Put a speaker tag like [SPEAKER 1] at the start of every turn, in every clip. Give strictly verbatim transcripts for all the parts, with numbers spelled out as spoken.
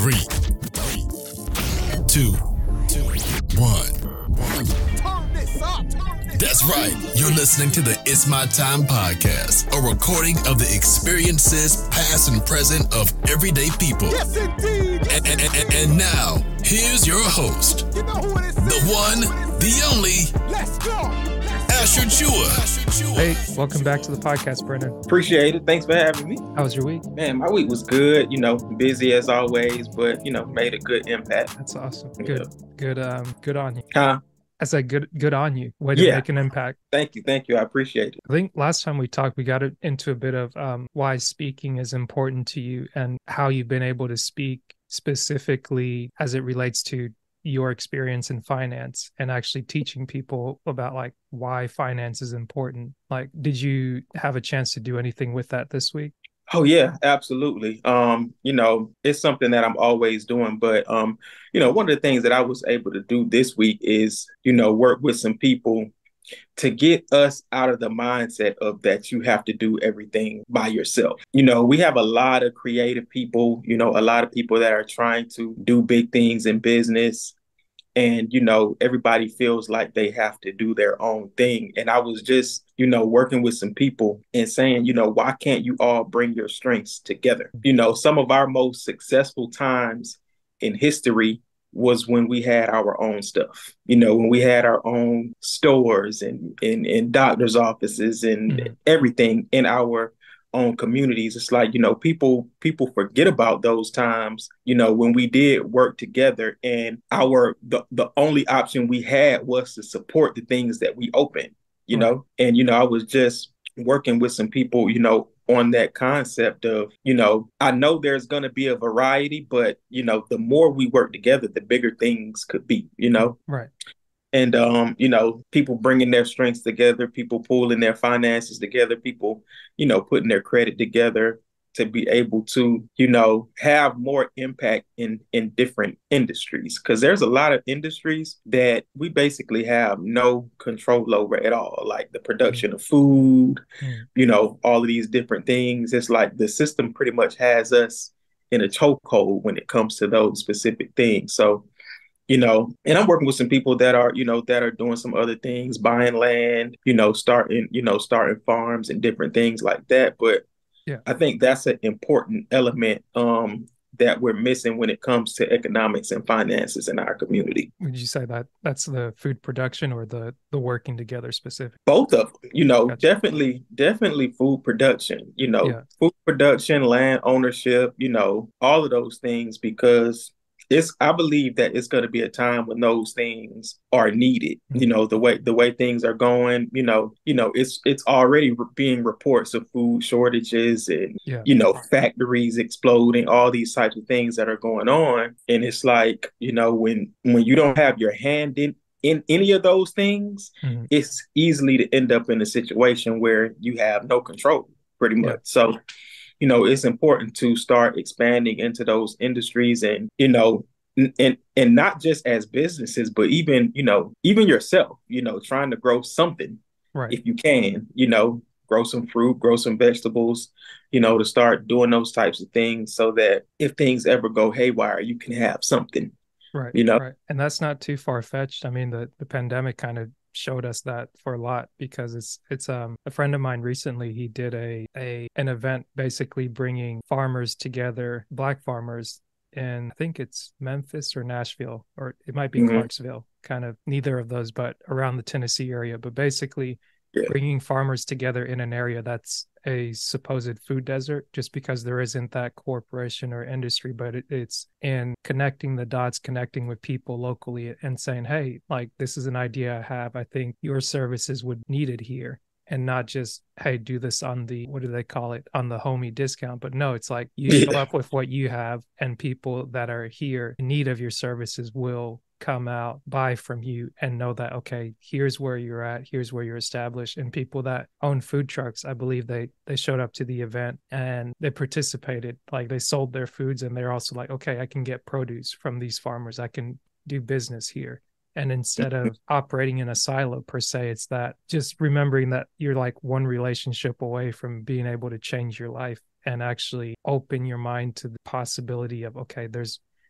[SPEAKER 1] Three, two, one. That's right. You're listening to the It's My Time podcast, a recording of the experiences, past and present, of everyday people.
[SPEAKER 2] Yes, indeed.
[SPEAKER 1] And, and, and, and now, here's your host,
[SPEAKER 2] You know who it is.
[SPEAKER 1] the one, the only,
[SPEAKER 2] Let's go.
[SPEAKER 1] Asher Chua.
[SPEAKER 3] Hey, welcome back to the podcast, Brennan.
[SPEAKER 4] Appreciate it. Thanks for having me.
[SPEAKER 3] How was your week?
[SPEAKER 4] Man, my week was good, you know, busy as always, but, you know, made a good impact.
[SPEAKER 3] That's awesome. Good, good, um, good on you.
[SPEAKER 4] Huh?
[SPEAKER 3] I said good, good on you. Way to
[SPEAKER 4] Yeah.
[SPEAKER 3] make an impact.
[SPEAKER 4] Thank you. Thank you. I appreciate it.
[SPEAKER 3] I think last time we talked, we got it into a bit of um, why speaking is important to you and how you've been able to speak specifically as it relates to your experience in finance and actually teaching people about like why finance is important. Like, did you have a chance to do anything with that this week?
[SPEAKER 4] Oh yeah, absolutely. Um, you know, it's something that I'm always doing, but um, you know, one of the things that I was able to do this week is, you know, work with some people to get us out of the mindset of that you have to do everything by yourself. You know, we have a lot of creative people, you know, a lot of people that are trying to do big things in business. And, you know, everybody feels like they have to do their own thing. And I was just, you know, working with some people and saying, you know, why can't you all bring your strengths together? You know, some of our most successful times in history was when we had our own stuff, you know, when we had our own stores and in and doctor's offices and mm-hmm. everything in our own communities. It's like, you know, people people forget about those times, you know, when we did work together and our the, the only option we had was to support the things that we opened, you right. know, and, you know, I was just working with some people, you know, on that concept of, you know, I know there's going to be a variety, but, you know, the more we work together, the bigger things could be, you know.
[SPEAKER 3] Right.
[SPEAKER 4] And, um, you know, people bringing their strengths together, people pooling their finances together, people, you know, putting their credit together to be able to, you know, have more impact in, in different industries. Because there's a lot of industries that we basically have no control over at all, like the production of food, mm. you know, all of these different things. It's like the system pretty much has us in a chokehold when it comes to those specific things. So, you know, and I'm working with some people that are, you know, that are doing some other things, buying land, you know, starting, you know, starting farms and different things like that. But yeah, I think that's an important element um, that we're missing when it comes to economics and finances in our community.
[SPEAKER 3] Would you say that that's the food production or the the working together specific?
[SPEAKER 4] Both of them, you know,
[SPEAKER 3] Gotcha.
[SPEAKER 4] definitely, definitely food production, you know,
[SPEAKER 3] Yeah.
[SPEAKER 4] food production, land ownership, you know, all of those things, because It's. I believe that it's going to be a time when those things are needed. Mm-hmm. You know, the way the way things are going. You know, you know, it's it's already re- being reports of food shortages and
[SPEAKER 3] yeah.
[SPEAKER 4] you know factories exploding, all these types of things that are going on. And it's like, you know, when when you don't have your hand in in any of those things, mm-hmm. it's easily to end up in a situation where you have no control, pretty much. Yeah. So. You know, it's important to start expanding into those industries and, you know, and and not just as businesses, but even, you know, even yourself, you know, trying to grow something,
[SPEAKER 3] right.
[SPEAKER 4] if you can, you know, grow some fruit, grow some vegetables, you know, to start doing those types of things so that if things ever go haywire, you can have something,
[SPEAKER 3] right.
[SPEAKER 4] you know.
[SPEAKER 3] Right. And that's not too far fetched. I mean, the, the pandemic kind of showed us that for a lot because it's it's um a friend of mine recently, he did a a an event basically bringing farmers together, black farmers in, I think it's Memphis or Nashville, or it might be mm-hmm. Clarksville, kind of neither of those, but around the Tennessee area, but basically yeah. bringing farmers together in an area that's a supposed food desert, just because there isn't that corporation or industry, but it, it's in connecting the dots, connecting with people locally and saying, hey, like, this is an idea I have. I think your services would need it here. And not just, hey, do this on the, what do they call it, on the homie discount. But no, it's like you show
[SPEAKER 4] yeah.
[SPEAKER 3] up with what you have, and people that are here in need of your services will come out, buy from you, and know that, okay, here's where you're at, here's where you're established. And people that own food trucks, I believe they they showed up to the event and they participated, like they sold their foods, and they're also like, okay, I can get produce from these farmers, I can do business here. And instead of operating in a silo per se, it's that just remembering that you're like one relationship away from being able to change your life and actually open your mind to the possibility of, okay, there's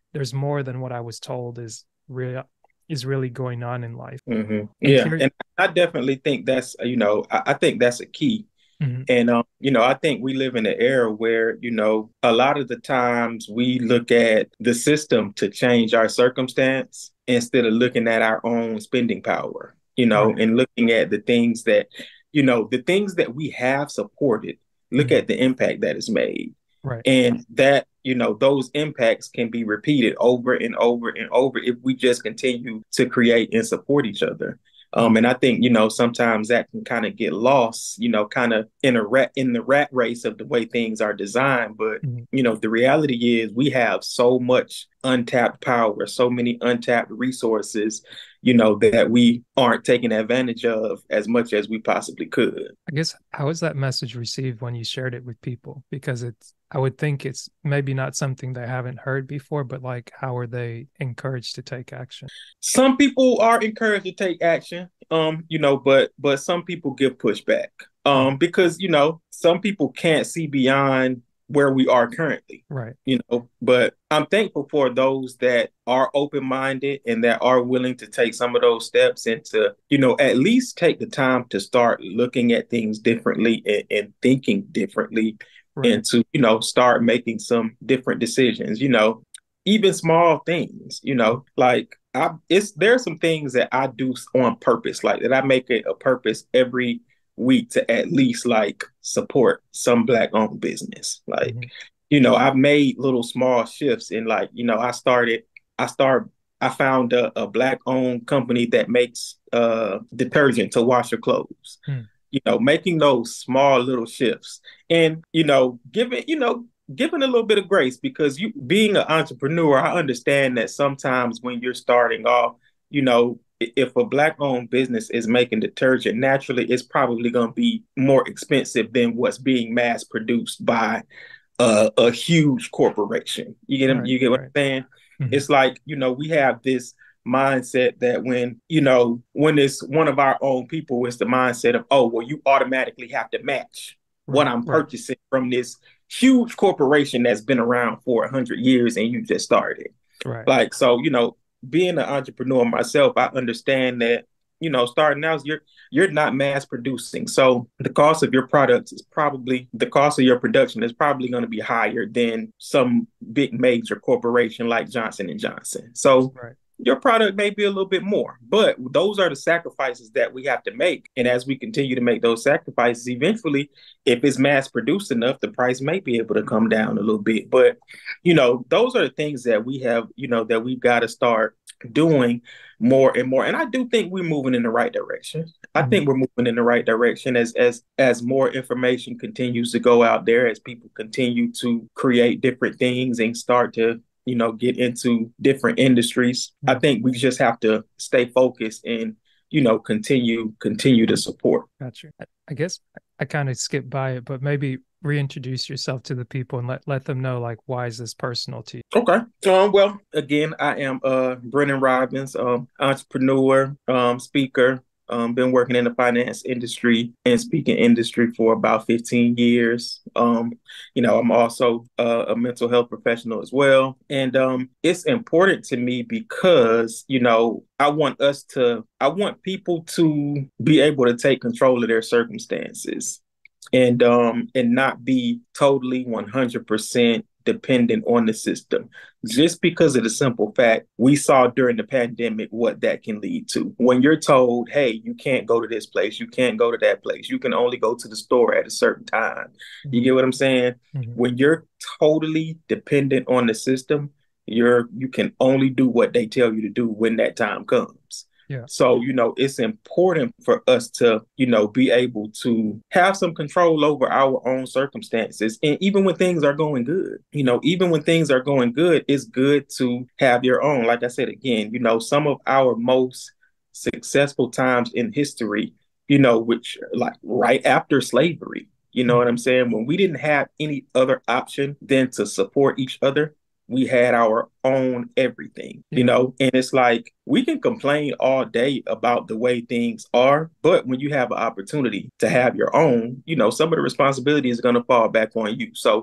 [SPEAKER 3] there's more than what I was told is real is really going on in life.
[SPEAKER 4] Mm-hmm.
[SPEAKER 3] And
[SPEAKER 4] Yeah,
[SPEAKER 3] here,
[SPEAKER 4] and I definitely think that's, you know, I, I think that's a key.
[SPEAKER 3] mm-hmm.
[SPEAKER 4] And, um, you know, I think we live in an era where, you know, a lot of the times we look at the system to change our circumstance instead of looking at our own spending power, you know,
[SPEAKER 3] Right.
[SPEAKER 4] and looking at the things that, you know, the things that we have supported, look
[SPEAKER 3] Mm-hmm.
[SPEAKER 4] at the impact that is made.
[SPEAKER 3] Right.
[SPEAKER 4] And that, you know, those impacts can be repeated over and over and over if we just continue to create and support each other. Um, and I think, you know, sometimes that can kind of get lost, you know, kind of in a rat in the rat race of the way things are designed. But,
[SPEAKER 3] Mm-hmm.
[SPEAKER 4] you know, the reality is we have so much untapped power, so many untapped resources, you know, that we aren't taking advantage of as much as we possibly could.
[SPEAKER 3] I guess, how was that message received when you shared it with people? Because it's, I would think it's maybe not something they haven't heard before, but like, how are they encouraged to take action?
[SPEAKER 4] Some people are encouraged to take action, um, you know, but but some people give pushback, um,
[SPEAKER 3] Mm-hmm.
[SPEAKER 4] because, you know, some people can't see beyond where we are currently,
[SPEAKER 3] Right.
[SPEAKER 4] you know. But I'm thankful for those that are open-minded and that are willing to take some of those steps and to, you know, at least take the time to start looking at things differently and, and thinking differently,
[SPEAKER 3] Right.
[SPEAKER 4] and to, you know, start making some different decisions, you know, even small things, you know, like I, it's there's some things that I do on purpose, like that I make it a purpose every week to at least like support some Black owned business. Like,
[SPEAKER 3] Mm-hmm.
[SPEAKER 4] you know, I've made little small shifts in, like, you know, I started, I started, I found a, a Black owned company that makes uh, detergent to wash your clothes.
[SPEAKER 3] Mm-hmm.
[SPEAKER 4] You know, making those small little shifts and, you know, giving, you know, giving a little bit of grace, because you being an entrepreneur, I understand that sometimes when you're starting off, you know, if a Black owned business is making detergent, naturally it's probably going to be more expensive than what's being mass produced by a, a huge corporation. You get
[SPEAKER 3] Right.
[SPEAKER 4] you get what
[SPEAKER 3] Right.
[SPEAKER 4] I'm saying?
[SPEAKER 3] Mm-hmm.
[SPEAKER 4] It's like, you know, we have this mindset that when, you know, when it's one of our own people, it's the mindset of, oh, well, you automatically have to match what
[SPEAKER 3] Right.
[SPEAKER 4] I'm
[SPEAKER 3] Right.
[SPEAKER 4] purchasing from this huge corporation that's been around for a hundred years and you just started.
[SPEAKER 3] Right.
[SPEAKER 4] Like, so, you know, being an entrepreneur myself, I understand that, you know, starting out, you're you're not mass producing. So the cost of your products is probably, the cost of your production is probably going to be higher than some big major corporation like Johnson and Johnson. So
[SPEAKER 3] Right.
[SPEAKER 4] your product may be a little bit more, but those are the sacrifices that we have to make. And as we continue to make those sacrifices, eventually, if it's mass produced enough, the price may be able to come down a little bit. But, you know, those are the things that we have, you know, that we've got to start doing more and more. And I do think we're moving in the right direction. I
[SPEAKER 3] Mm-hmm.
[SPEAKER 4] think we're moving in the right direction as as as more information continues to go out there, as people continue to create different things and start to, you know, get into different industries.
[SPEAKER 3] Mm-hmm.
[SPEAKER 4] I think we just have to stay focused and, you know, continue continue to support.
[SPEAKER 3] Gotcha. I guess I kind of skipped by it, but maybe reintroduce yourself to the people and let, let them know, like, why is this personal to you?
[SPEAKER 4] Okay. Um, well, again, I am uh Brennan Robbins, um, entrepreneur, um, speaker. Um, been working in the finance industry and speaking industry for about fifteen years. Um, you know, I'm also uh, a mental health professional as well. And um, it's important to me because, you know, I want us to, I want people to be able to take control of their circumstances and um, and not be totally one hundred percent dependent on the system, just because of the simple fact we saw during the pandemic what that can lead to. When you're told, hey, you can't go to this place, you can't go to that place, you can only go to the store at a certain time.
[SPEAKER 3] Mm-hmm.
[SPEAKER 4] You get what I'm saying?
[SPEAKER 3] Mm-hmm.
[SPEAKER 4] When you're totally dependent on the system, you're you can only do what they tell you to do when that time comes.
[SPEAKER 3] Yeah.
[SPEAKER 4] So, you know, it's important for us to, you know, be able to have some control over our own circumstances. And even when things are going good, you know, even when things are going good, it's good to have your own. Like I said, again, you know, some of our most successful times in history, you know, which like right after slavery, you know what I'm saying? When we didn't have any other option than to support each other, we had our own everything,
[SPEAKER 3] Yeah.
[SPEAKER 4] you know, and it's like we can complain all day about the way things are, but when you have an opportunity to have your own, you know, some of the responsibility is going to fall back on you. So,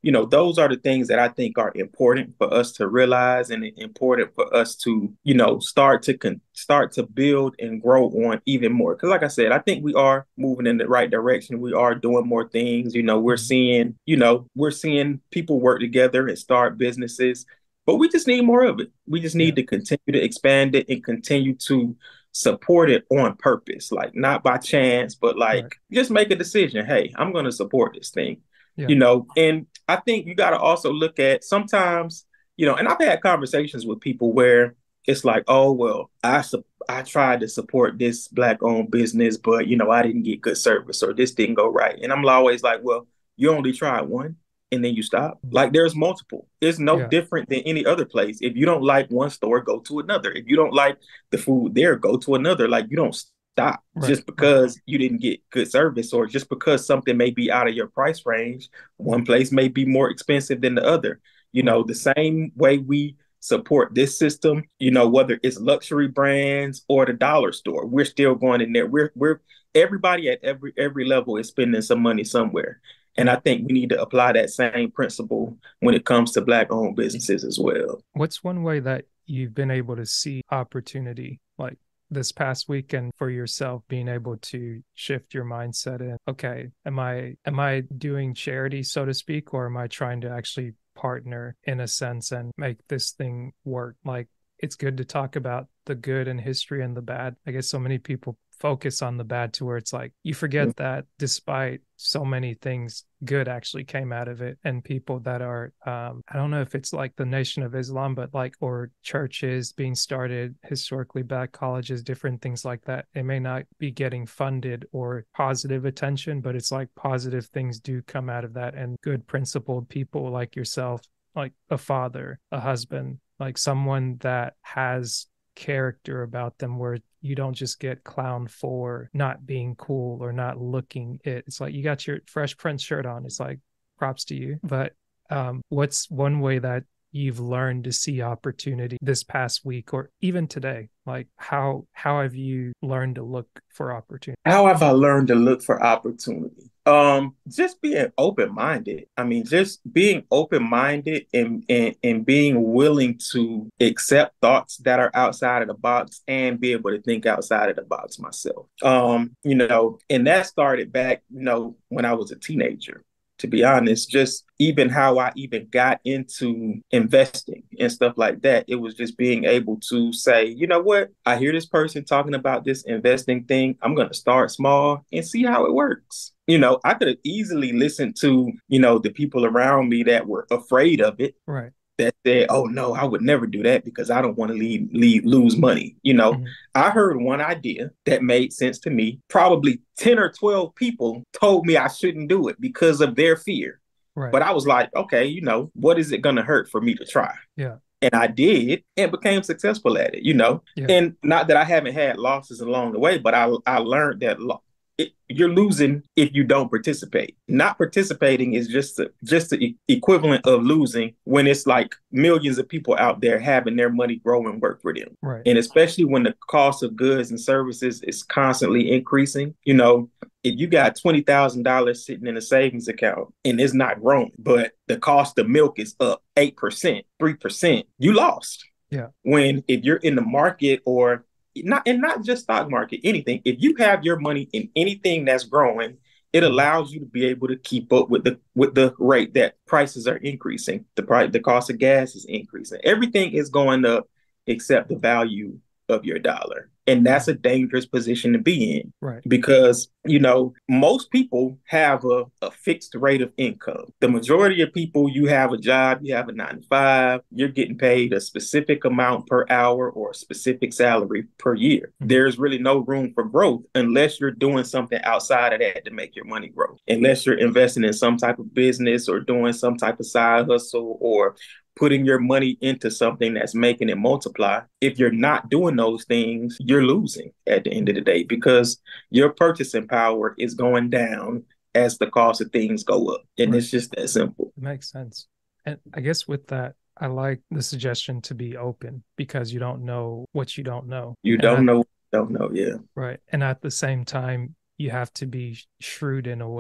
[SPEAKER 4] you know, those are the things that I think are important for us to realize and important for us to, you know, start to con- start to build and grow on even more. Because like I said, I think we are moving in the right direction. We are doing more things. You know, we're seeing, you know, we're seeing people work together and start businesses, but we just need more of it. We just need yeah. to continue to expand it and continue to support it on purpose, like not by chance, but like right. just make a decision. Hey, I'm going to support this thing, yeah. you know, and I think you got to also look at sometimes, you know, and I've had conversations with people where it's like, oh, well, I, su- I tried to support this Black owned business, but, you know, I didn't get good service or this didn't go right. And I'm always like, well, you only tried one and then you stop. Like there's multiple. It's no yeah. different than any other place. If you don't like one store, go to another. If you don't like the food there, go to another. Like you don't stop right. just because you didn't get good service or just because something may be out of your price range. One place may be more expensive than the other. You know, the same way we support this system, you know, whether it's luxury brands or the dollar store, we're still going in there. We're we're everybody at every every level is spending some money somewhere. And I think we need to apply that same principle when it comes to Black owned businesses as well.
[SPEAKER 3] What's one way that you've been able to see opportunity, like this past weekend for yourself, being able to shift your mindset in, okay, am I am I doing charity, so to speak, or am I trying to actually partner in a sense and make this thing work? Like it's good to talk about the good in history and the bad. I guess so many people focus on the bad to where it's like you forget mm-hmm. that despite so many things, good actually came out of it. And people that are um I don't know if it's like the Nation of Islam, but like or churches being started, historically black colleges, different things like that, they may not be getting funded or positive attention, but it's like positive things do come out of that, and good principled people like yourself, like a father, a husband, like someone that has character about them where you don't just get clowned for not being cool or not looking it. It's like you got your Fresh Prince shirt on. It's like props to you. But um, what's one way that you've learned to see opportunity this past week or even today? Like how how have you learned to look for opportunity?
[SPEAKER 4] How have I learned to look for opportunity? Um, just being open-minded. I mean, just being open-minded and, and and being willing to accept thoughts that are outside of the box and be able to think outside of the box myself. Um, you know, and that started back, you know, when I was a teenager. To be honest, just even how I even got into investing and stuff like that, it was just being able to say, you know what, I hear this person talking about this investing thing. I'm going to start small and see how it works. You know, I could have easily listened to, you know, the people around me that were afraid of it.
[SPEAKER 3] Right.
[SPEAKER 4] That said, oh, no, I would never do that because I don't want to leave, leave, lose money. You know, mm-hmm. I heard one idea that made sense to me. Probably ten or twelve people told me I shouldn't do it because of their fear.
[SPEAKER 3] Right.
[SPEAKER 4] But I was like, okay, you know, what is it going to hurt for me to try?
[SPEAKER 3] Yeah.
[SPEAKER 4] And I did and became successful at it, you know, yeah. And not that I haven't had losses along the way, but I, I learned that lo- It, you're losing if you don't participate. Not participating is just the, just the e- equivalent of losing when it's like millions of people out there having their money grow and work for them.
[SPEAKER 3] Right.
[SPEAKER 4] And especially when the cost of goods and services is constantly increasing. You know, if you got twenty thousand dollars sitting in a savings account and it's not growing, but the cost of milk is up eight percent, three percent, you lost.
[SPEAKER 3] Yeah.
[SPEAKER 4] When if you're in the market or Not and not just stock market, anything. If you have your money in anything that's growing, it allows you to be able to keep up with the with the rate that prices are increasing. The price, the cost of gas is increasing. Everything is going up except the value of your dollar. And that's a dangerous position to be in.
[SPEAKER 3] Right.
[SPEAKER 4] Because, you know, most people have a, a fixed rate of income. The majority of people, you have a job, you have a nine to five, you're getting paid a specific amount per hour or a specific salary per year. Mm-hmm. There's really no room for growth unless you're doing something outside of that to make your money grow. Unless you're investing in some type of business or doing some type of side hustle or putting your money into something that's making it multiply. If you're not doing those things, you're losing at the end of the day because your purchasing power is going down as the cost of things go up. And right. It's just that simple.
[SPEAKER 3] It makes sense. And I guess with that, I like the suggestion to be open because you don't know what you don't know.
[SPEAKER 4] You
[SPEAKER 3] and
[SPEAKER 4] don't
[SPEAKER 3] at,
[SPEAKER 4] know, don't know, yeah.
[SPEAKER 3] Right. And at the same time, you have to be shrewd in a way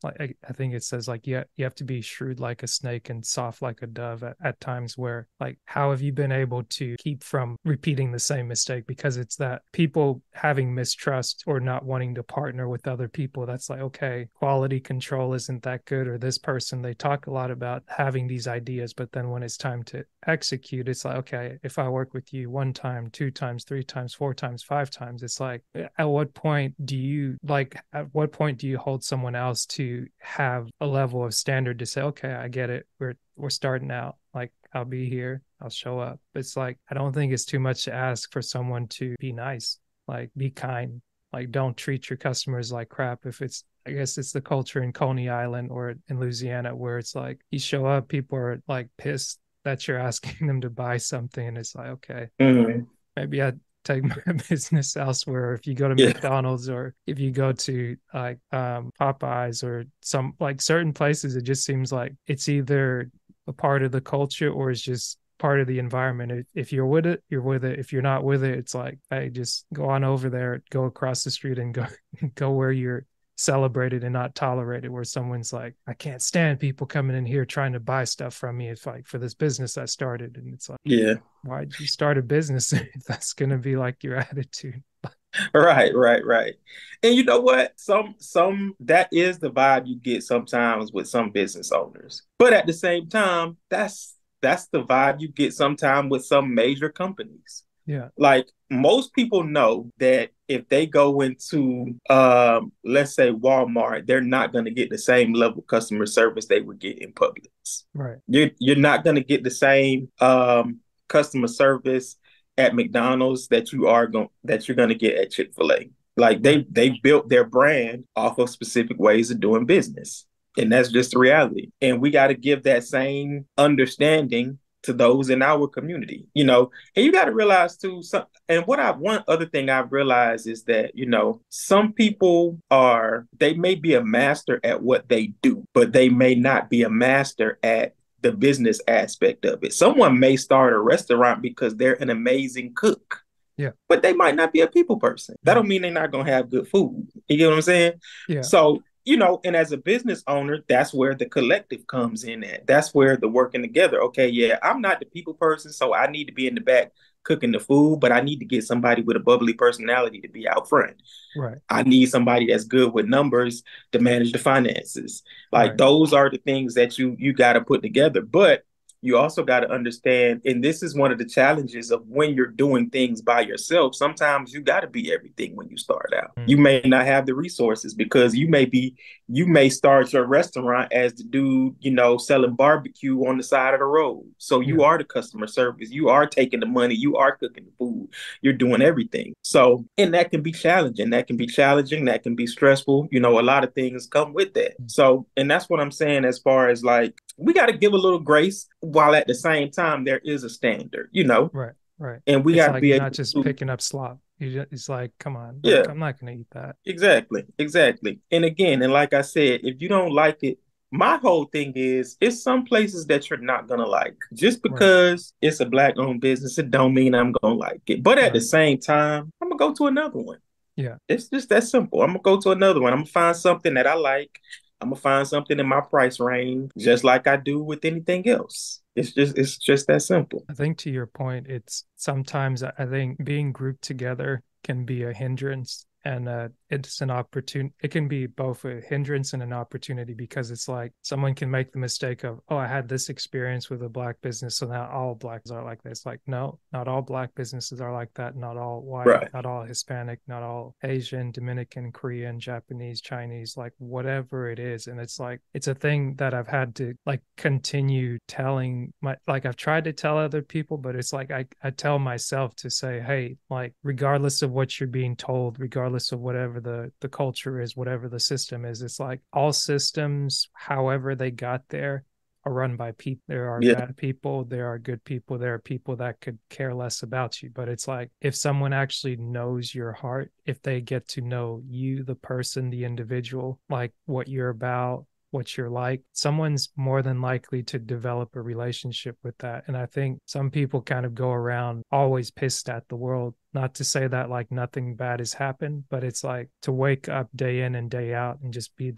[SPEAKER 3] like I, I think it says like yeah, you have to be shrewd like a snake and soft like a dove at, at times where like how have you been able to keep from repeating the same mistake? Because it's that people having mistrust or not wanting to partner with other people. That's like, okay, quality control isn't that good, or this person, they talk a lot about having these ideas, but then when it's time to execute, it's like, okay, if I work with you one time, two times, three times, four times, five times, it's like, at what point do you like, at what point do you hold someone else to have a level of standard to say, okay, I get it. We're, we're starting out. Like, I'll be here. I'll show up. It's like, I don't think it's too much to ask for someone to be nice, like be kind, like don't treat your customers like crap. If it's, I guess it's the culture in Coney Island or in Louisiana where it's like you show up, people are like pissed that you're asking them to buy something. And it's like, okay, mm-hmm. maybe I take my business elsewhere. If you go to yeah. McDonald's or if you go to like um, Popeyes or some like certain places, it just seems like it's either a part of the culture or it's just part of the environment. If, if you're with it, you're with it. If you're not with it, it's like, hey, just go on over there, go across the street and go go where you're celebrated and not tolerated, where someone's like, I can't stand people coming in here trying to buy stuff from me. It's like for this business I started. And it's like, yeah, why'd you start a business if that's going to be like your attitude?
[SPEAKER 4] Right, right, right. And you know what? Some, some, that is the vibe you get sometimes with some business owners. But at the same time, that's, that's the vibe you get sometimes with some major companies.
[SPEAKER 3] Yeah.
[SPEAKER 4] Like most people know that if they go into, um, let's say Walmart, they're not going to get the same level of customer service they would get in Publix.
[SPEAKER 3] Right.
[SPEAKER 4] You're, you're not going to get the same um, customer service at McDonald's that you are going that you're going to get at Chick-fil-A. Like they they built their brand off of specific ways of doing business. And that's just the reality. And we got to give that same understanding to those in our community, you know, and you got to realize too, some, and what I, one other thing I've realized is that, you know, some people are, they may be a master at what they do, but they may not be a master at the business aspect of it. Someone may start a restaurant because they're an amazing cook.
[SPEAKER 3] Yeah.
[SPEAKER 4] But they might not be a people person. That don't mean they're not going to have good food. You get what I'm saying?
[SPEAKER 3] Yeah.
[SPEAKER 4] So, you know, and as a business owner, that's where the collective comes in at. That's where the working together. Okay, yeah, I'm not the people person, so I need to be in the back cooking the food, but I need to get somebody with a bubbly personality to be out front.
[SPEAKER 3] Right.
[SPEAKER 4] I need somebody that's good with numbers to manage the finances. Like right. Those are the things that you you got to put together. But you also got to understand, and this is one of the challenges of when you're doing things by yourself. Sometimes you got to be everything when you start out. Mm. You may not have the resources because you may be, you may start your restaurant as the dude, you know, selling barbecue on the side of the road. So you yeah. are the customer service. You are taking the money. You are cooking the food. You're doing everything. So, and that can be challenging. That can be challenging. That can be stressful. You know, a lot of things come with that. So, and that's what I'm saying as far as like, we got to give a little grace while at the same time there is a standard, you know?
[SPEAKER 3] Right, right.
[SPEAKER 4] And we got to
[SPEAKER 3] like
[SPEAKER 4] be
[SPEAKER 3] not just to... picking up slop. You just, it's like, come on,
[SPEAKER 4] yeah.
[SPEAKER 3] like, I'm not going to eat that.
[SPEAKER 4] Exactly, exactly. And again, and like I said, if you don't like it, my whole thing is it's some places that you're not going to like. Just because right. it's a Black-owned business, it don't mean I'm going to like it. But at right. the same time, I'm going to go to another one.
[SPEAKER 3] Yeah.
[SPEAKER 4] It's just that simple. I'm going to go to another one. I'm going to find something that I like. I'm gonna find something in my price range, just like I do with anything else. It's just, it's just that simple.
[SPEAKER 3] I think to your point, it's sometimes I think being grouped together can be a hindrance, and uh, it's an opportunity. It can be both a hindrance and an opportunity, because it's like someone can make the mistake of, oh, I had this experience with a Black business, so now all Blacks are like this. Like, no, not all Black businesses are like that. Not all white, right. not all Hispanic, not all Asian, Dominican, Korean, Japanese, Chinese, like whatever it is. And it's like, it's a thing that I've had to like continue telling my, like I've tried to tell other people, but it's like I, I tell myself to say, hey, like regardless of what you're being told, regardless of whatever the, the culture is, whatever the system is, it's like all systems, however they got there, are run by people. There are yeah. bad people, there are good people, there are people that could care less about you. But it's like, if someone actually knows your heart, if they get to know you, the person, the individual, like what you're about, what you're like, someone's more than likely to develop a relationship with that. And I think some people kind of go around always pissed at the world. Not to say that like nothing bad has happened, but it's like to wake up day in and day out and just be that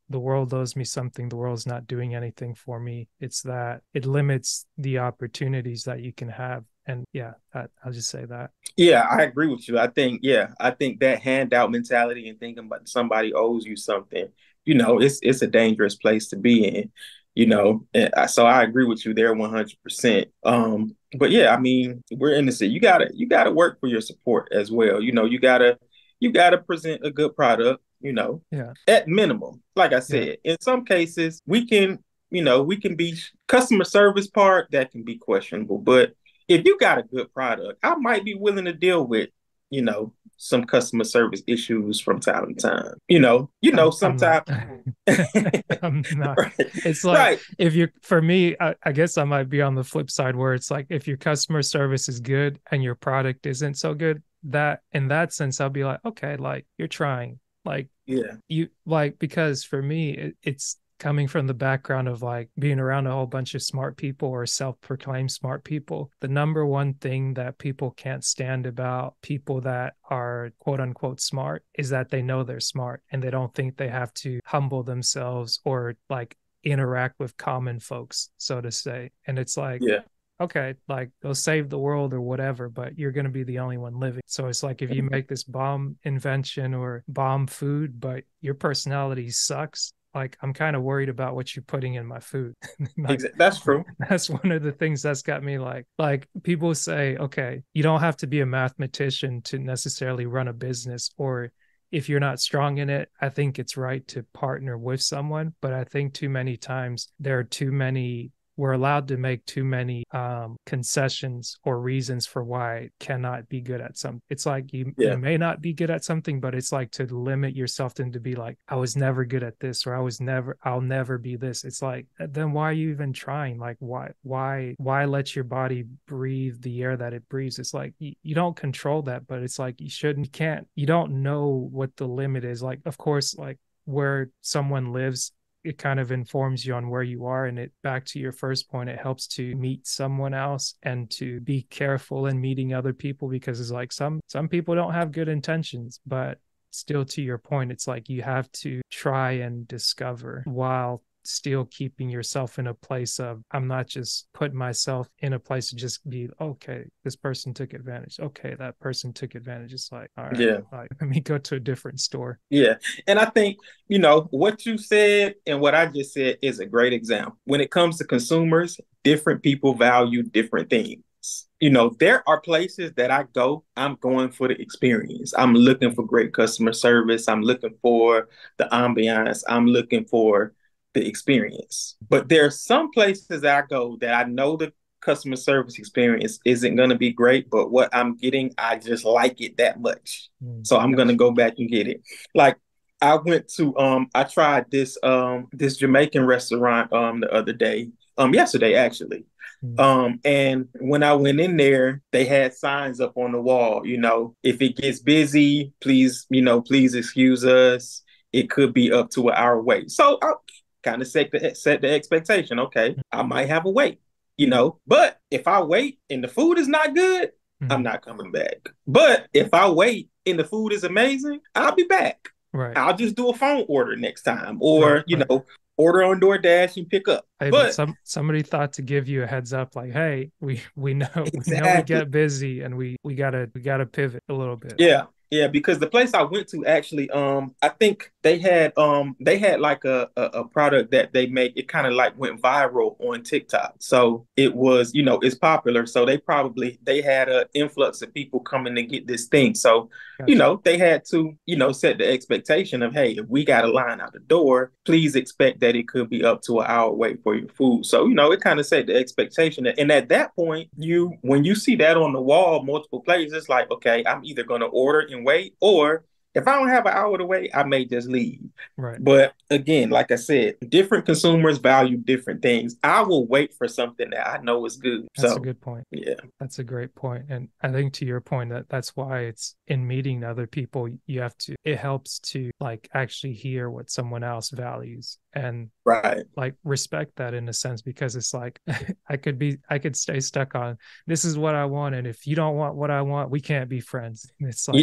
[SPEAKER 3] the world owes me something, the world's not doing anything for me. It's that it limits the opportunities that you can have. And yeah, I, I'll just say that.
[SPEAKER 4] Yeah, I agree with you. I think, yeah, I think that handout mentality and thinking about somebody owes you something, you know, it's it's a dangerous place to be in, you know. And I, so I agree with you there one hundred percent. Um, but yeah, I mean, we're in the city. You gotta you gotta work for your support as well. You know, you gotta you gotta present a good product, you know,
[SPEAKER 3] Yeah.
[SPEAKER 4] at minimum. Like I said, yeah. In some cases, we can, you know, we can be customer service part that can be questionable, but if you got a good product, I might be willing to deal with, you know, some customer service issues from time to time. You know, you know, sometimes
[SPEAKER 3] I'm not. I'm not. Right. It's like right. if you're for me, I, I guess I might be on the flip side where it's like if your customer service is good and your product isn't so good, that in that sense, I'll be like, okay, like you're trying, like
[SPEAKER 4] yeah,
[SPEAKER 3] you like because for me, it, it's. coming from the background of like being around a whole bunch of smart people or self-proclaimed smart people, the number one thing that people can't stand about people that are quote unquote smart is that they know they're smart and they don't think they have to humble themselves or like interact with common folks, so to say. And it's like,
[SPEAKER 4] yeah,
[SPEAKER 3] okay, like go save the world or whatever, but you're going to be the only one living. So it's like if you make this bomb invention or bomb food, but your personality sucks, like I'm kind of worried about what you're putting in my food. Like,
[SPEAKER 4] that's true.
[SPEAKER 3] That's one of the things that's got me like, like people say, okay, you don't have to be a mathematician to necessarily run a business, or if you're not strong in it, I think it's right to partner with someone. But I think too many times there are too many we're allowed to make too many um, concessions or reasons for why it cannot be good at something. It's like you, yeah. you may not be good at something, but it's like to limit yourself and to be like, I was never good at this, or I was never, I'll never be this. It's like, then why are you even trying? Like, why, why, why let your body breathe the air that it breathes? It's like, you, you don't control that, but it's like, you shouldn't, you can't, you don't know what the limit is. Like, of course, like where someone lives, it kind of informs you on where you are. And it, back to your first point, it helps to meet someone else and to be careful in meeting other people, because it's like some some people don't have good intentions, but still, to your point, it's like you have to try and discover while still keeping yourself in a place of, I'm not just putting myself in a place to just be, okay, this person took advantage. Okay, that person took advantage. It's like, all right,
[SPEAKER 4] yeah,
[SPEAKER 3] like, let me go to a different store.
[SPEAKER 4] Yeah. And I think, you know, what you said and what I just said is a great example. When it comes to consumers, different people value different things. You know, there are places that I go, I'm going for the experience. I'm looking for great customer service. I'm looking for the ambiance. I'm looking for the experience. But there are some places that I go that I know the customer service experience isn't going to be great, but what I'm getting, I just like it that much. Mm, so I'm yes. going to go back and get it. Like I went to, um, I tried this, um, this Jamaican restaurant, um, the other day, um, yesterday actually. Mm. Um, and when I went in there, they had signs up on the wall, you know, if it gets busy, please, you know, please excuse us. It could be up to an hour wait. So I kind of set the, set the expectation. Okay, I might have a wait, you know, but if I wait and the food is not good, mm-hmm. I'm not coming back. But if I wait and the food is amazing, I'll be back.
[SPEAKER 3] Right.
[SPEAKER 4] I'll just do a phone order next time, or,
[SPEAKER 3] right,
[SPEAKER 4] you
[SPEAKER 3] right.
[SPEAKER 4] know, order on DoorDash and pick up.
[SPEAKER 3] Hey, but, but some somebody thought to give you a heads up, like, hey, we we know exactly. we know we get busy and we we gotta we gotta pivot a little bit.
[SPEAKER 4] Yeah. Yeah, because the place I went to actually, um, I think they had um they had like a, a, a product that they make. It kind of like went viral on TikTok. So it was, you know, it's popular. So they probably they had an influx of people coming to get this thing. So, gotcha. you know, they had to, you know, set the expectation of, hey, if we got a line out the door, please expect that it could be up to an hour wait for your food. So, you know, it kind of set the expectation. And at that point, you when you see that on the wall multiple places, it's like, okay, I'm either going to order and wait, or if I don't have an hour to wait, I may just leave.
[SPEAKER 3] Right.
[SPEAKER 4] But again, like I said, different consumers value different things. I will wait for something that I know is good.
[SPEAKER 3] That's
[SPEAKER 4] so,
[SPEAKER 3] a good point.
[SPEAKER 4] Yeah.
[SPEAKER 3] That's a great point. And I think to your point, that that's why it's in meeting other people, you have to, it helps to like actually hear what someone else values and
[SPEAKER 4] right.
[SPEAKER 3] like respect that in a sense, because it's like, I could be, I could stay stuck on, this is what I want. And if you don't want what I want, we can't be friends. It's like,
[SPEAKER 4] yeah.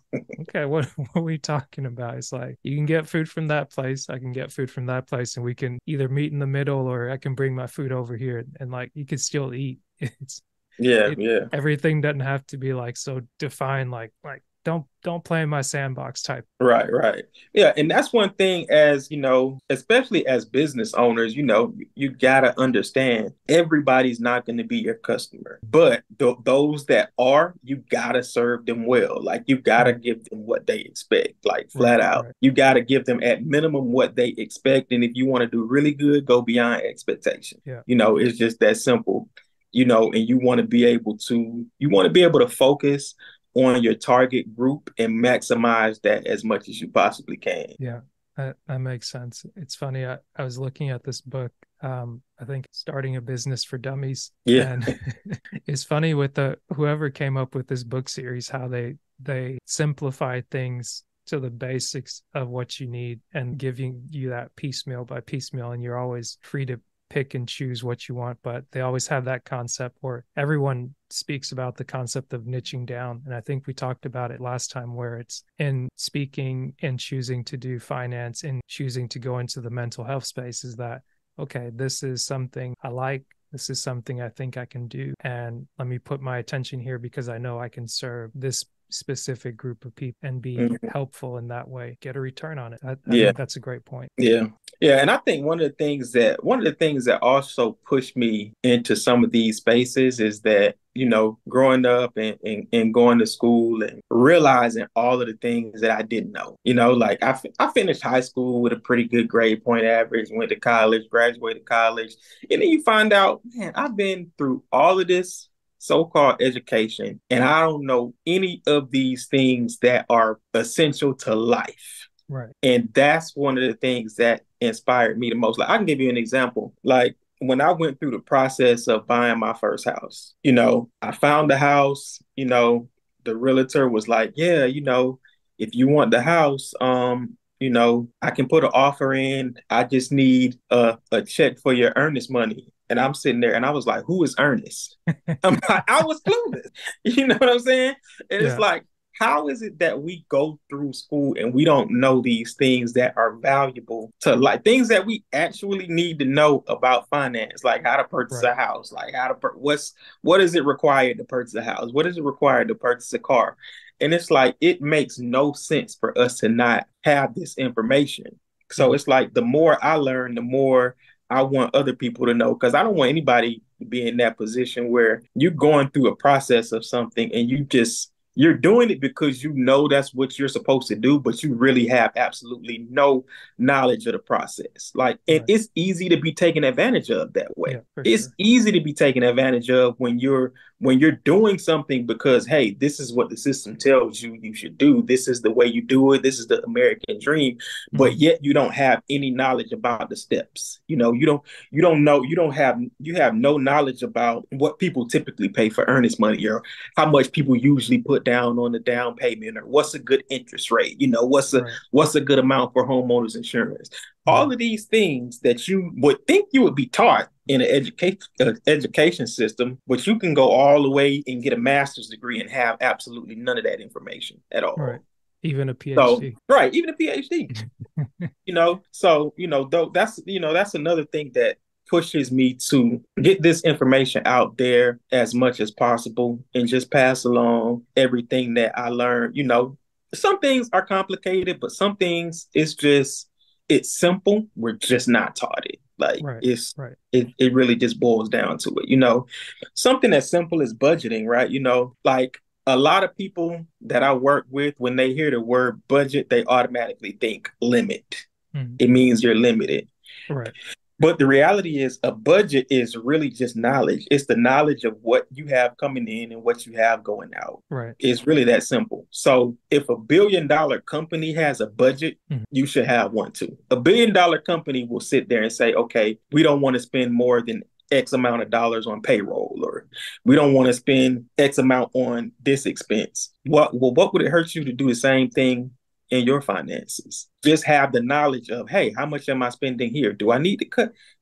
[SPEAKER 3] Okay, what, what are we talking about? It's like, you can get food from that place, I can get food from that place, and we can either meet in the middle, or I can bring my food over here, and like you could still eat. It's
[SPEAKER 4] Yeah,
[SPEAKER 3] it
[SPEAKER 4] yeah.
[SPEAKER 3] everything doesn't have to be like so defined, like like don't don't play in my sandbox type.
[SPEAKER 4] Right, right. Yeah, and that's one thing as, you know, especially as business owners, you know, you gotta understand everybody's not going to be your customer. But th those that are, you gotta serve them well. Like you gotta
[SPEAKER 3] Right,
[SPEAKER 4] give them what they expect, like flat
[SPEAKER 3] right,
[SPEAKER 4] out.
[SPEAKER 3] right.
[SPEAKER 4] You gotta give them at minimum what they expect. And if you want to do really good, go beyond expectation.
[SPEAKER 3] Yeah,
[SPEAKER 4] You know, it's just that simple. You know, and you want to be able to, you want to be able to focus on your target group and maximize that as much as you possibly can.
[SPEAKER 3] yeah. That, that makes sense. It's funny. I, I was looking at this book. Um, I think Starting a Business for Dummies,
[SPEAKER 4] Yeah.
[SPEAKER 3] and it's funny with the whoever came up with this book series, how they they simplify things to the basics of what you need and giving you that piecemeal by piecemeal, and you're always free to pick and choose what you want. But they always have that concept where everyone speaks about the concept of niching down. And I think we talked about it last time, where it's in speaking and choosing to do finance and choosing to go into the mental health space, is that, okay, this is something I like. This is something I think I can do. And let me put my attention here because I know I can serve this specific group of people and be
[SPEAKER 4] Mhm.
[SPEAKER 3] helpful in that way, get a return on it. I, I
[SPEAKER 4] Yeah.
[SPEAKER 3] think that's a great point.
[SPEAKER 4] Yeah. Yeah. And I think one of the things that one of the things that also pushed me into some of these spaces is that, you know, growing up and, and, and going to school and realizing all of the things that I didn't know. You know, like I, I finished high school with a pretty good grade point average, went to college, graduated college. And then you find out, man, I've been through all of this so-called education, and I don't know any of these things that are essential to life.
[SPEAKER 3] Right.
[SPEAKER 4] And that's one of the things that inspired me the most. Like I can give you an example. Like when I went through the process of buying my first house, you know, I found the house, you know, the realtor was like, yeah, you know, if you want the house, um, you know, I can put an offer in. I just need a, a check for your earnest money. And I'm sitting there and I was like, who is Ernest? I'm like, I was clueless. You know what I'm saying? And it's
[SPEAKER 3] Yeah.
[SPEAKER 4] like, how is it that we go through school and we don't know these things that are valuable to like things that we actually need to know about finance, like how to purchase
[SPEAKER 3] Right.
[SPEAKER 4] a house, like how to pur- what's what is it required to purchase a house? What is it required to purchase a car? And it's like it makes no sense for us to not have this information. So
[SPEAKER 3] Yeah.
[SPEAKER 4] it's like the more I learn, the more I want other people to know, because I don't want anybody to be in that position where you're going through a process of something and you just you're doing it because you know that's what you're supposed to do, but you really have absolutely no knowledge of the process. Like, and
[SPEAKER 3] Right.
[SPEAKER 4] it's easy to be taken advantage of that way.
[SPEAKER 3] Yeah, for
[SPEAKER 4] It's
[SPEAKER 3] sure.
[SPEAKER 4] easy to be taken advantage of when you're when you're doing something because, hey, this is what the system tells you you should do. This is the way you do it. This is the American dream. But
[SPEAKER 3] Mhm.
[SPEAKER 4] yet you don't have any knowledge about the steps. You know, you don't you don't know you don't have you have no knowledge about what people typically pay for earnest money, or how much people usually put down on the down payment, or what's a good interest rate. You know, what's a
[SPEAKER 3] Right.
[SPEAKER 4] what's a good amount for homeowners insurance. All
[SPEAKER 3] Yeah.
[SPEAKER 4] of these things that you would think you would be taught in an education uh, education system, but you can go all the way and get a master's degree and have absolutely none of that information at all.
[SPEAKER 3] Right. Even a
[SPEAKER 4] So,
[SPEAKER 3] PhD.
[SPEAKER 4] right, even a PhD, you know. So, you know, though that's you know that's another thing that pushes me to get this information out there as much as possible and just pass along everything that I learned. You know, some things are complicated, but some things it's just it's simple. We're just not taught it. Like
[SPEAKER 3] Right.
[SPEAKER 4] it's
[SPEAKER 3] Right.
[SPEAKER 4] it it really just boils down to it. You know, something as simple as budgeting, right? You know, like a lot of people that I work with, when they hear the word budget, they automatically think limit.
[SPEAKER 3] Mhm.
[SPEAKER 4] It means you're limited.
[SPEAKER 3] Right.
[SPEAKER 4] But the reality is, a budget is really just knowledge. It's the knowledge of what you have coming in and what you have going out.
[SPEAKER 3] Right.
[SPEAKER 4] It's really that simple. So if a billion dollar company has a budget,
[SPEAKER 3] Mhm.
[SPEAKER 4] you should have one too. A billion dollar company will sit there and say, okay, we don't want to spend more than X amount of dollars on payroll, or we don't want to spend X amount on this expense. What, well, what would it hurt you to do the same thing in your finances? Just have the knowledge of, hey, how much am I spending here? Do I need to cut?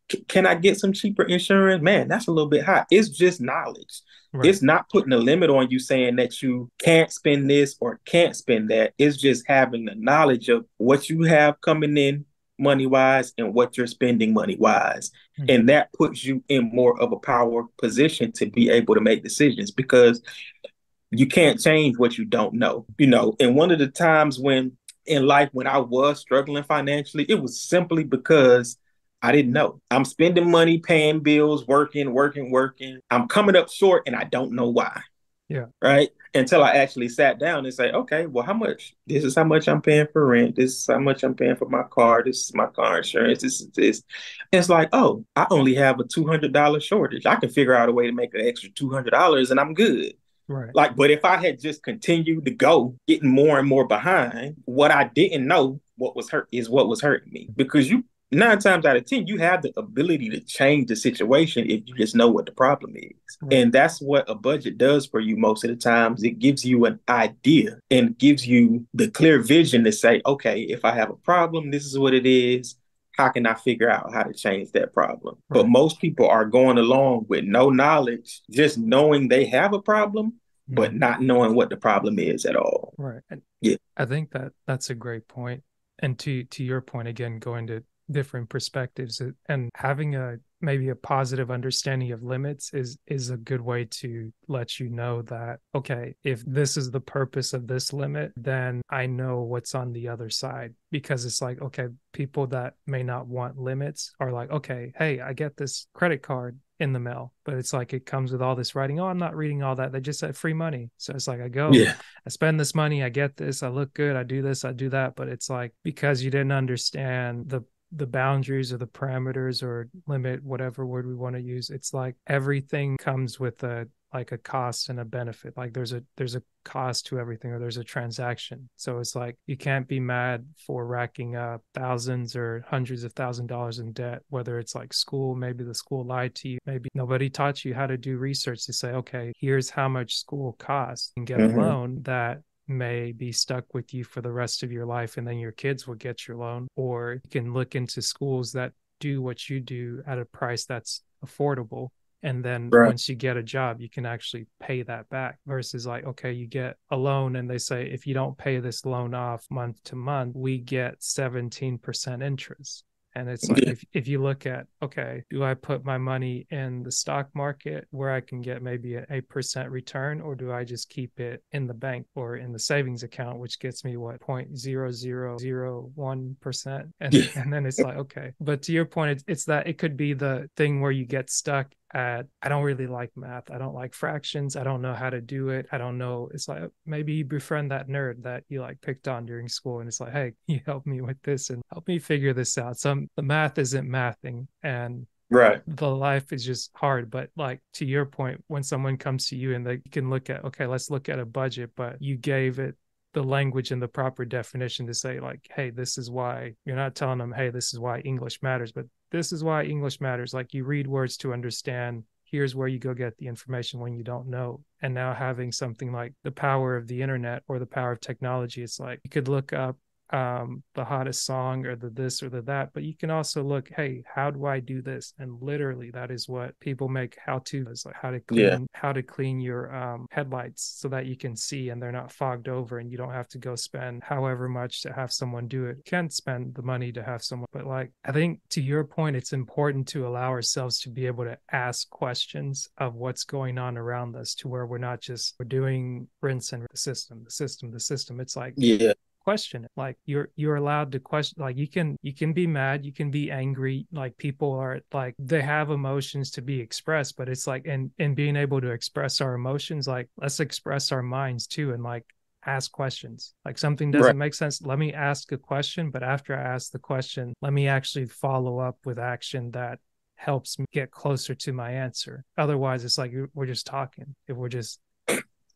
[SPEAKER 4] C- can I get some cheaper insurance? Man, that's a little bit high. It's just knowledge.
[SPEAKER 3] Right.
[SPEAKER 4] It's not putting a limit on you saying that you can't spend this or can't spend that. It's just having the knowledge of what you have coming in money wise and what you're spending money wise.
[SPEAKER 3] Mm.
[SPEAKER 4] And that puts you in more of a power position to be able to make decisions because you can't change what you don't know. You know, and one of the times when in life when I was struggling financially, it was simply because I didn't know. I'm spending money, paying bills, working, working, working. I'm coming up short and I don't know why.
[SPEAKER 3] Yeah.
[SPEAKER 4] Right. Until I actually sat down and say, okay, well, how much? This is how much I'm paying for rent. This is how much I'm paying for my car. This is my car insurance. This is this. And it's like, oh, I only have a two hundred dollars shortage. I can figure out a way to make an extra two hundred dollars and I'm good.
[SPEAKER 3] Right.
[SPEAKER 4] Like, but if I had just continued to go, getting more and more behind, what I didn't know what was hurt is what was hurting me. Because you nine times out of ten, you have the ability to change the situation if you just know what the problem is. Right. And that's what a budget does for you most of the times. It gives you an idea and gives you the clear vision to say, okay, if I have a problem, this is what it is. How can I figure out how to change that problem? Right. But most people are going along with no knowledge, just knowing they have a problem, mm-hmm. but not knowing what the problem is at all.
[SPEAKER 3] Right. And
[SPEAKER 4] yeah.
[SPEAKER 3] I think that that's a great point. And to to your point, again, going to different perspectives and having a maybe a positive understanding of limits is is a good way to let you know that, okay, if this is the purpose of this limit, then I know what's on the other side. Because it's like, okay, people that may not want limits are like, okay, hey, I get this credit card in the mail, but it's like it comes with all this writing. Oh, I'm not reading all that. They just said free money. So it's like I go,
[SPEAKER 4] yeah.
[SPEAKER 3] I spend this money, I get this, I look good, I do this, I do that. But it's like because you didn't understand the the boundaries or the parameters or limit, whatever word we want to use, it's like everything comes with a like a cost and a benefit. Like there's a there's a cost to everything, or there's a transaction. So it's like you can't be mad for racking up thousands or hundreds of thousand dollars in debt, whether it's like school, maybe the school lied to you, maybe nobody taught you how to do research to say, okay, here's how much school costs, and get mm-hmm. a loan that may be stuck with you for the rest of your life, and then your kids will get your loan. Or you can look into schools that do what you do at a price that's affordable, and then right. once you get a job you can actually pay that back, versus like, okay, you get a loan and they say if you don't pay this loan off month to month, we get seventeen percent interest. And it's like, yeah. if, if you look at, okay, do I put my money in the stock market where I can get maybe an eight percent return, or do I just keep it in the bank or in the savings account, which gets me what, zero point zero zero zero one percent? And, yeah. and then it's like, okay. But to your point, it's, it's that it could be the thing where you get stuck at, I don't really like math. I don't like fractions. I don't know how to do it. I don't know. It's like, maybe you befriend that nerd that you like picked on during school. And it's like, hey, you help me with this and help me figure this out. Some the math isn't mathing, and
[SPEAKER 4] right.
[SPEAKER 3] the life is just hard. But like to your point, when someone comes to you and they can look at, okay, let's look at a budget, but you gave it the language and the proper definition to say like, hey, this is why. You're not telling them, hey, this is why English matters, but this is why English matters. Like you read words to understand. Here's where you go get the information when you don't know. And now having something like the power of the internet or the power of technology, it's like you could look up um the hottest song or the this or the that, but you can also look, hey, how do I do this? And literally that is what people make how to is like how to clean yeah. how to clean your um headlights so that you can see and they're not fogged over, and you don't have to go spend however much to have someone do it. You can spend the money to have someone, but like I think to your point, it's important to allow ourselves to be able to ask questions of what's going on around us, to where we're not just we're doing rinse and the system the system the system. It's like,
[SPEAKER 4] yeah,
[SPEAKER 3] question it. Like you're you're allowed to question. Like you can you can be mad, you can be angry. Like people are like, they have emotions to be expressed, but it's like, and and being able to express our emotions, like let's express our minds too, and like ask questions. Like something doesn't right. make sense, let me ask a question, but after I ask the question, let me actually follow up with action that helps me get closer to my answer. Otherwise it's like we're just talking. If we're just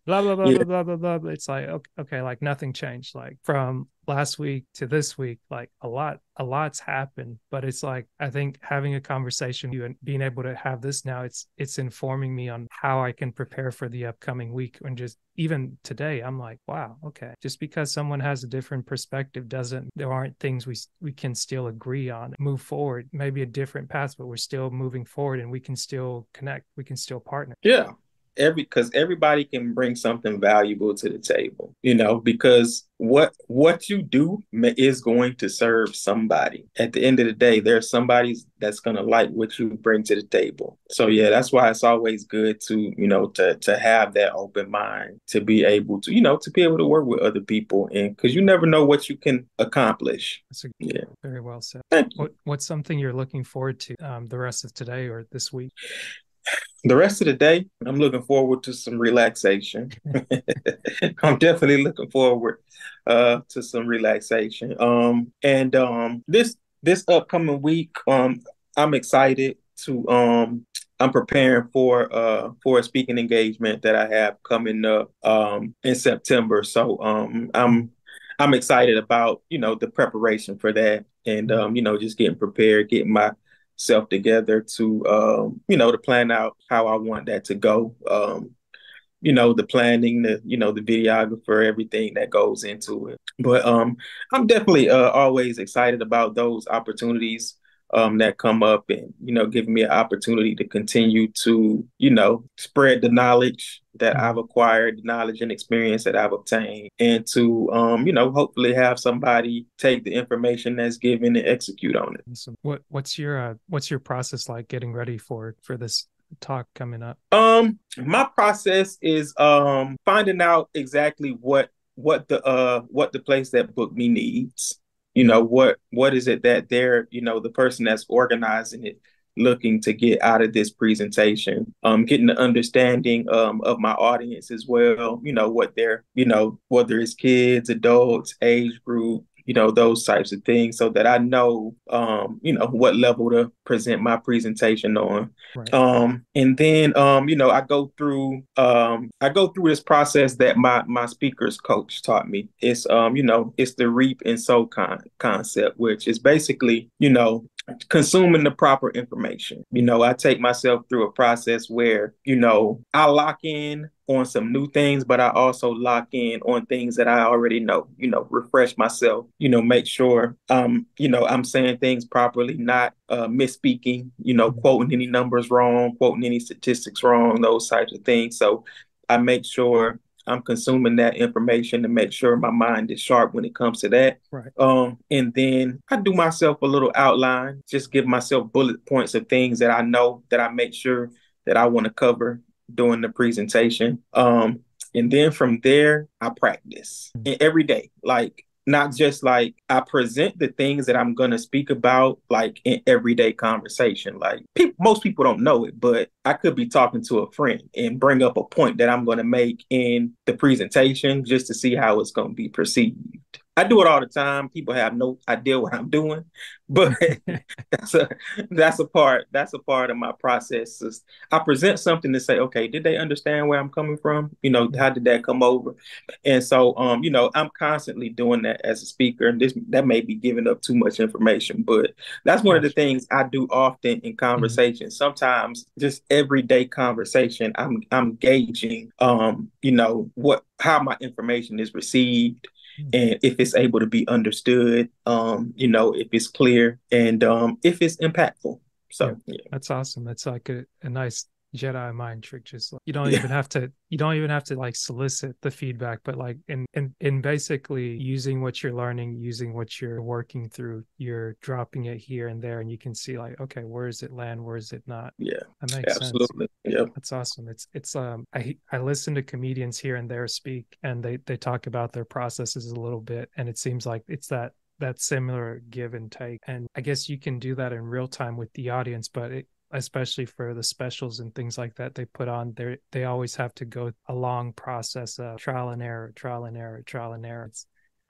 [SPEAKER 3] blah blah blah
[SPEAKER 4] Yeah.
[SPEAKER 3] blah blah blah blah blah. It's like okay, okay, like nothing changed. Like from last week to this week, like a lot, a lot's happened. But it's like I think having a conversation with you and being able to have this now, it's it's informing me on how I can prepare for the upcoming week. And just even today, I'm like, wow, okay. Just because someone has a different perspective doesn't there aren't things we we can still agree on, move forward, maybe a different path, but we're still moving forward and we can still connect, we can still partner.
[SPEAKER 4] Yeah. Every because everybody can bring something valuable to the table, you know, because what what you do ma- is going to serve somebody. At the end of the day, there's somebody that's going to like what you bring to the table. So yeah, that's why it's always good to, you know, to to have that open mind, to be able to, you know, to be able to work with other people, and because you never know what you can accomplish.
[SPEAKER 3] That's a,
[SPEAKER 4] Yeah.
[SPEAKER 3] very well said.
[SPEAKER 4] Thank you.
[SPEAKER 3] What what's something you're looking forward to um, the rest of today or this week?
[SPEAKER 4] The rest of the day, I'm looking forward to some relaxation. I'm definitely looking forward uh, to some relaxation. Um, and um, this this upcoming week, um, I'm excited to. Um, I'm preparing for uh for a speaking engagement that I have coming up um in September. So um, I'm I'm excited about, you know, the preparation for that, and um, you know, just getting prepared, getting my self together to um, you know, to plan out how I want that to go. Um, you know, the planning, the you know, the videographer, everything that goes into it. But um, I'm definitely uh, always excited about those opportunities um, that come up, and you know, giving me an opportunity to continue to, you know, spread the knowledge that I've
[SPEAKER 3] Mhm.
[SPEAKER 4] acquired, the knowledge and experience that I've obtained, and to um, you know, hopefully have somebody take the information that's given and execute on it.
[SPEAKER 3] Awesome. What what's your uh, what's your process like getting ready for for this talk coming up?
[SPEAKER 4] Um, my process is um finding out exactly what what the uh what the place that booked me needs. You know, what what is it that they're, you know, the person that's organizing it looking to get out of this presentation. Um, getting the understanding um of my audience as well, you know, what they're, you know, whether it's kids, adults, age group, you know, those types of things, so that I know um, you know, what level to present my presentation on.
[SPEAKER 3] Right.
[SPEAKER 4] Um, and then um, you know, I go through um I go through this process that my my speakers coach taught me. It's um, you know, it's the reap and sow con- concept, which is basically, you know, consuming the proper information. You know, I take myself through a process where, you know, I lock in on some new things, but I also lock in on things that I already know, you know, refresh myself, you know, make sure, um, you know, I'm saying things properly, not uh, misspeaking, you know,
[SPEAKER 3] Mhm.
[SPEAKER 4] quoting any numbers wrong, quoting any statistics wrong, those types of things. So I make sure I'm consuming that information to make sure my mind is sharp when it comes to that.
[SPEAKER 3] Right.
[SPEAKER 4] Um, and then I do myself a little outline, just give myself bullet points of things that I know that I make sure that I want to cover during the presentation. Um, and then from there, I practice
[SPEAKER 3] Mhm.
[SPEAKER 4] and every day. Like, not just like I present the things that I'm going to speak about, like in everyday conversation. Like, people, most people don't know it, but I could be talking to a friend and bring up a point that I'm going to make in the presentation just to see how it's going to be perceived. I do it all the time. People have no idea what I'm doing, but that's a that's a part that's a part of my process. Is I present something to say, okay, did they understand where I'm coming from? You know, how did that come over? And so, um, you know, I'm constantly doing that as a speaker, and this that may be giving up too much information, but that's one of the
[SPEAKER 3] Gotcha.
[SPEAKER 4] things I do often in
[SPEAKER 3] Mhm.
[SPEAKER 4] conversation. Sometimes just everyday conversation, I'm I'm gauging, um, you know, what how my information is received, and if it's able to be understood, um, you know, if it's clear, and um, if it's impactful.
[SPEAKER 3] Yeah,
[SPEAKER 4] So yeah,
[SPEAKER 3] that's awesome. That's like a, a nice Jedi mind trick. Just like, you don't
[SPEAKER 4] yeah,
[SPEAKER 3] even have to you don't even have to like solicit the feedback, but like in in in basically using what you're learning, using what you're working through, you're dropping it here and there, and you can see like, okay, where does it land? Where is it not?
[SPEAKER 4] yeah,
[SPEAKER 3] That makes sense.
[SPEAKER 4] absolutely, yeah,
[SPEAKER 3] That's awesome. It's it's um I I listen to comedians here and there speak, and they they talk about their processes a little bit, and it seems like it's that that similar give and take. And I guess you can do that in real time with the audience, but it, especially for the specials and things like that they put on, they they always have to go a long process of trial and error, trial and error, trial and error. It's,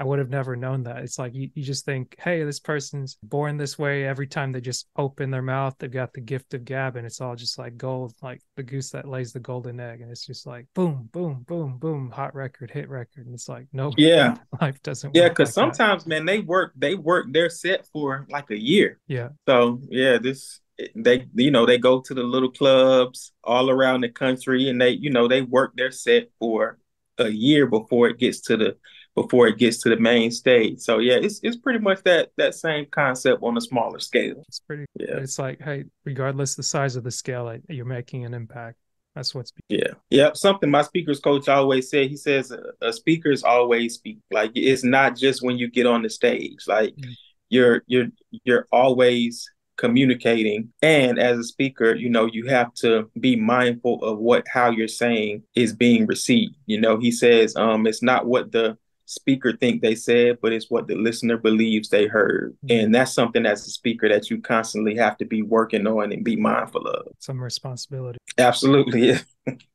[SPEAKER 3] I would have never known that. It's like you, you just think, hey, this person's born this way. Every time they just open their mouth, they've got the gift of gab, and it's all just like gold, like the goose that lays the golden egg. And it's just like boom, boom, boom, boom, hot record, hit record. And it's like, no,
[SPEAKER 4] Yeah.
[SPEAKER 3] life doesn't
[SPEAKER 4] Yeah,
[SPEAKER 3] work
[SPEAKER 4] because
[SPEAKER 3] like
[SPEAKER 4] sometimes, man, they work, they work their set for like a year.
[SPEAKER 3] that. Yeah.
[SPEAKER 4] So yeah, this they you know they go to the little clubs all around the country, and they you know they work their set for a year before it gets to the before it gets to the main stage. So yeah, it's it's pretty much that that same concept on a smaller scale.
[SPEAKER 3] It's pretty,
[SPEAKER 4] Yeah.
[SPEAKER 3] it's like, hey, regardless the size of the scale, like, you're making an impact. That's what's
[SPEAKER 4] Yeah. Yep. Something my speakers coach always said. He says a, a speakers always speak. Like it's not just when you get on the stage. Like
[SPEAKER 3] Mhm.
[SPEAKER 4] you're you're you're always communicating. And as a speaker, you know, you have to be mindful of what how you're saying is being received. You know, he says um it's not what the speaker think they said, but it's what the listener believes they heard.
[SPEAKER 3] Mhm.
[SPEAKER 4] And that's something as a speaker that you constantly have to be working on and be mindful of.
[SPEAKER 3] some responsibility.
[SPEAKER 4] Absolutely. Yeah.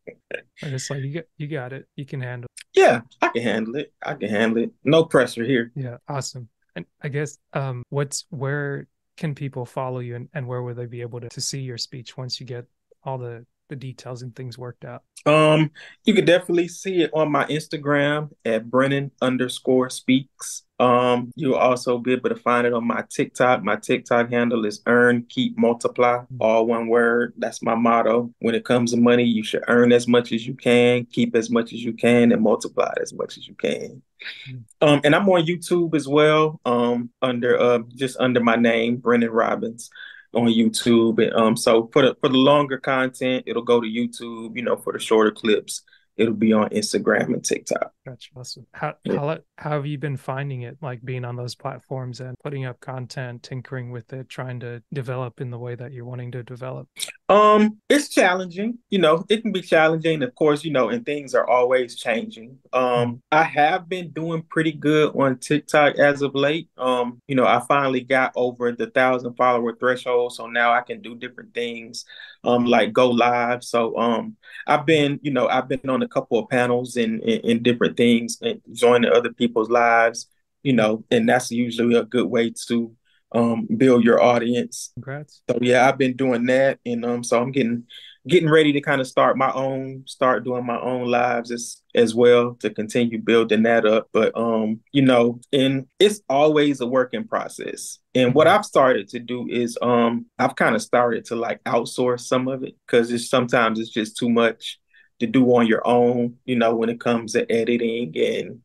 [SPEAKER 3] But it's like you get you got it. You can handle
[SPEAKER 4] Yeah, I can handle it. I can handle it. No pressure here.
[SPEAKER 3] it. Yeah, awesome. And I guess um what's where can people follow you, and, and where will they be able to, to see your speech once you get all the the details and things worked out?
[SPEAKER 4] Um, you could definitely see it on my Instagram at Brennan underscore speaks. Um, you'll also be able to find it on my TikTok. My TikTok handle is earn, keep, multiply, all one word. That's my motto. When it comes to money, you should earn as much as you can, keep as much as you can, and multiply as much as you can.
[SPEAKER 3] Mm.
[SPEAKER 4] Um, and I'm on YouTube as well, um, under uh just under my name, Brennan Robbins, on YouTube. And um, so for the for the longer content, it'll go to YouTube. You know, for the shorter clips, it'll be on Instagram and TikTok.
[SPEAKER 3] Gotcha. Awesome. How
[SPEAKER 4] Yeah.
[SPEAKER 3] how how have you been finding it, like being on those platforms and putting up content, tinkering with it, trying to develop in the way that you're wanting to develop?
[SPEAKER 4] Um, it's challenging. You know, it can be challenging, of course, you know, and things are always changing. Um, I have been doing pretty good on TikTok as of late. Um, you know, I finally got over the thousand follower threshold, so now I can do different things, um, like go live. So, um, I've been, you know, I've been on a couple of panels and in different things and joining other people's lives, you know, and that's usually a good way to um build your audience.
[SPEAKER 3] Congrats.
[SPEAKER 4] So yeah, I've been doing that, and um, so I'm getting getting ready to kind of start my own, start doing my own lives as as well to continue building that up. But um, you know, and it's always a working process. And what I've started to do is um, I've kind of started to like outsource some of it because it's sometimes it's just too much to do on your own. You know, when it comes to editing and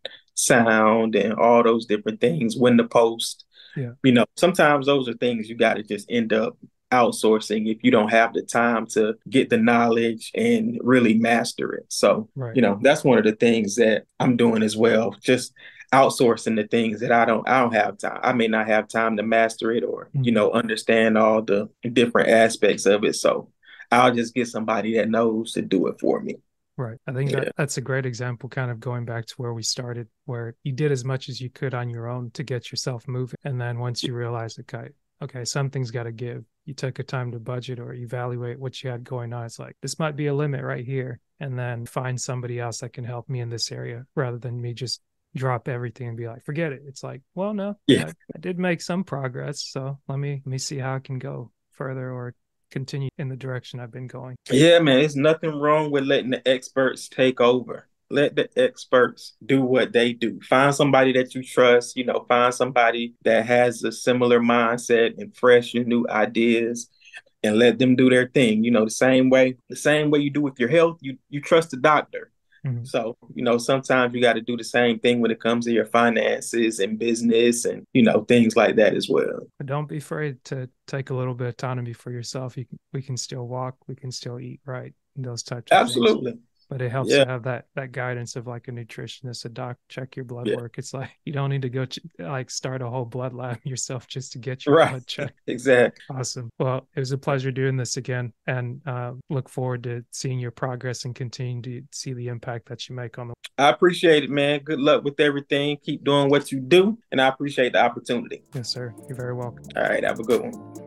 [SPEAKER 4] sound and all those different things, when to post.
[SPEAKER 3] Yeah.
[SPEAKER 4] You know, sometimes those are things you got to just end up outsourcing if you don't have the time to get the knowledge and really master it. So,
[SPEAKER 3] Right.
[SPEAKER 4] you know, that's one of the things that I'm doing as well. Just outsourcing the things that I don't I don't have time. I may not have time to master it or,
[SPEAKER 3] Mhm.
[SPEAKER 4] you know, understand all the different aspects of it. So I'll just get somebody that knows to do it for me.
[SPEAKER 3] Right. I think
[SPEAKER 4] Yeah.
[SPEAKER 3] that that's a great example, kind of going back to where we started, where you did as much as you could on your own to get yourself moving. And then once you realize, okay, okay, something's got to give, you took a time to budget or evaluate what you had going on. It's like, this might be a limit right here. And then find somebody else that can help me in this area rather than me just drop everything and be like, forget it. It's like, well, no,
[SPEAKER 4] Yeah.
[SPEAKER 3] I, I did make some progress. So let me, let me see how I can go further or continue in the direction I've been going.
[SPEAKER 4] Yeah, man, there's nothing wrong with letting the experts take over. Let the experts do what they do. Find somebody that you trust, you know, find somebody that has a similar mindset and fresh and new ideas and let them do their thing. You know, the same way, the same way you do with your health, you you trust the doctor.
[SPEAKER 3] Mhm.
[SPEAKER 4] So, you know, sometimes you got to do the same thing when it comes to your finances and business and, you know, things like that as well.
[SPEAKER 3] But don't be afraid to take a little bit of autonomy for yourself. You can, we can still walk, we can still eat right, and those types of things.
[SPEAKER 4] Absolutely.
[SPEAKER 3] But it helps
[SPEAKER 4] Yeah.
[SPEAKER 3] to have that that guidance of like a nutritionist, a doc, check your blood
[SPEAKER 4] Yeah.
[SPEAKER 3] work. It's like you don't need to go ch- like start a whole blood lab yourself just to get your
[SPEAKER 4] Right.
[SPEAKER 3] blood checked.
[SPEAKER 4] Exactly.
[SPEAKER 3] Awesome. Well, it was a pleasure doing this again, and uh, look forward to seeing your progress and continue to see the impact that you make on the.
[SPEAKER 4] I appreciate it, man. Good luck with everything. Keep doing what you do, and I appreciate the opportunity.
[SPEAKER 3] Yes, sir. You're very welcome.
[SPEAKER 4] All right, have a good one.